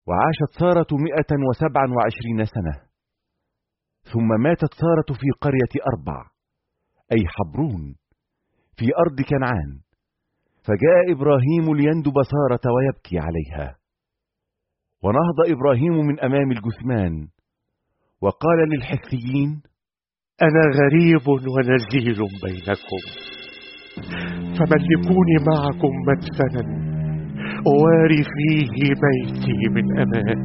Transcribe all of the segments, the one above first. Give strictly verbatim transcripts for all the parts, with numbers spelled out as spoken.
وعاشت سارة مئة وسبعا وعشرين سنة، ثم ماتت سارة في قرية أربع أي حبرون في أرض كنعان. فجاء إبراهيم ليندب سارة ويبكي عليها. ونهض إبراهيم من أمام الجثمان وقال للحثيين: أنا غريب ونزيل بينكم، فملكوني معكم مدفنا أواري فيه بيتي من أمان.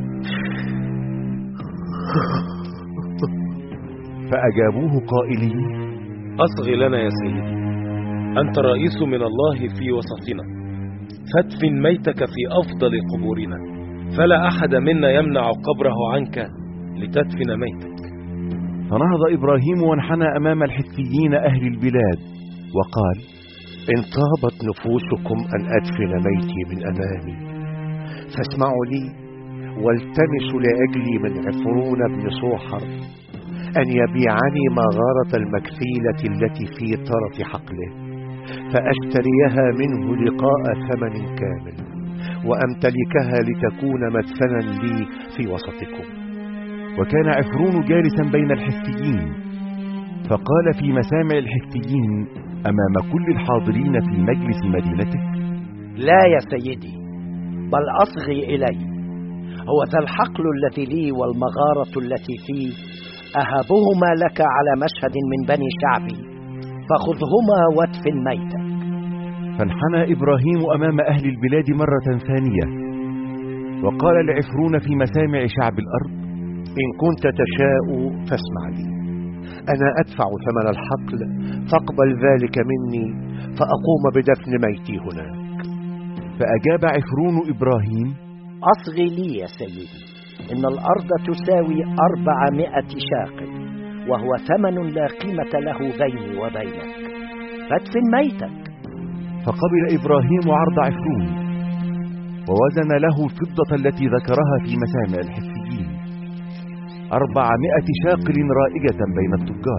فأجابوه قائلين: أصغ لنا يا سيدي، أنت رئيس من الله في وسطنا، فادفن ميتك في أفضل قبورنا، فلا أحد منا يمنع قبره عنك لتدفن ميتك. فنهض إبراهيم وانحنى أمام الحثيين أهل البلاد وقال: إن طابت نفوسكم أن أدفن ميتي من أمامي فاسمعوا لي، والتمسوا لأجلي من عفرون بن صوحر أن يبيعني مغارة المكفيلة التي في طرف حقله، فأشتريها منه لقاء ثمن كامل، وأمتلكها لتكون مدفنا لي في وسطكم. وكان عفرون جالسا بين الحثيين، فقال في مسامع الحثيين أمام كل الحاضرين في مجلس مدينته: لا يا سيدي، بل أصغي إلي، هو ذا الحقل الذي لي والمغارة التي فيه أهبهما لك على مشهد من بني شعبي، فخذهما وادفن ميتك. فانحنى إبراهيم أمام أهل البلاد مرة ثانية وقال لعفرون في مسامع شعب الأرض: إن كنت تشاء فاسمع لي، أنا أدفع ثمن الحقل، فاقبل ذلك مني فأقوم بدفن ميتي هناك. فأجاب عفرون إبراهيم: أصغي لي يا سيدي، إن الأرض تساوي أربعمائة شاقل، وهو ثمن لا قيمة له بيني وبينك، فادفن ميتك. فقبل إبراهيم عرض عفرون، ووزن له الفضة التي ذكرها في مسامع الحثيين أربعمائة شاقل رائجة بين التجار.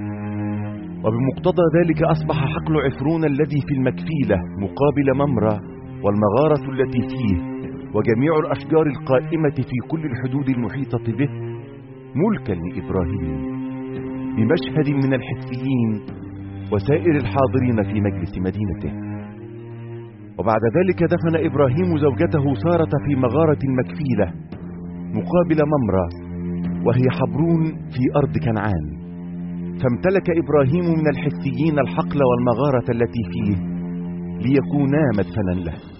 وبمقتضى ذلك أصبح حقل عفرون الذي في المكفيلة مقابل ممرة والمغارة التي فيه وجميع الأشجار القائمة في كل الحدود المحيطة به ملكا لإبراهيم بمشهد من الحثيين وسائر الحاضرين في مجلس مدينته. وبعد ذلك دفن إبراهيم زوجته سارة في مغارة المكفيلة مقابل ممرة وهي حبرون في أرض كنعان. فامتلك إبراهيم من الحثيين الحقل والمغارة التي فيه ليكونا مدفنا له.